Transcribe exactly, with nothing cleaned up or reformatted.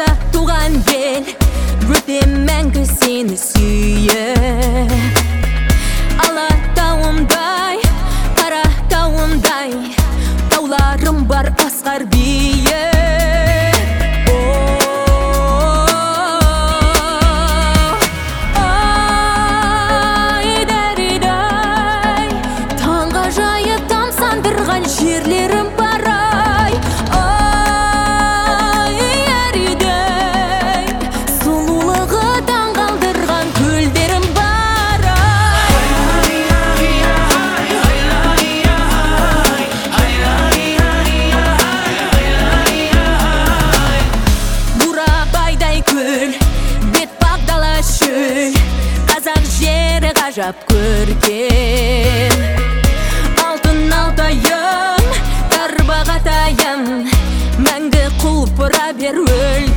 болса туған ел, өтем мәңгі сені сүйіп. Алатауымдай, қара тауымдай, тауларым бар асқар биік. Жерлерім барай, ай, әридай, сұлулығы таңғалдырған көлдерім барай. Бурабайдай көл, бетпақ дала шөл, қазақ жері ғажап көркем. Алтын алтайым, тарбағатайым, мәңгі құлпыра бер өл.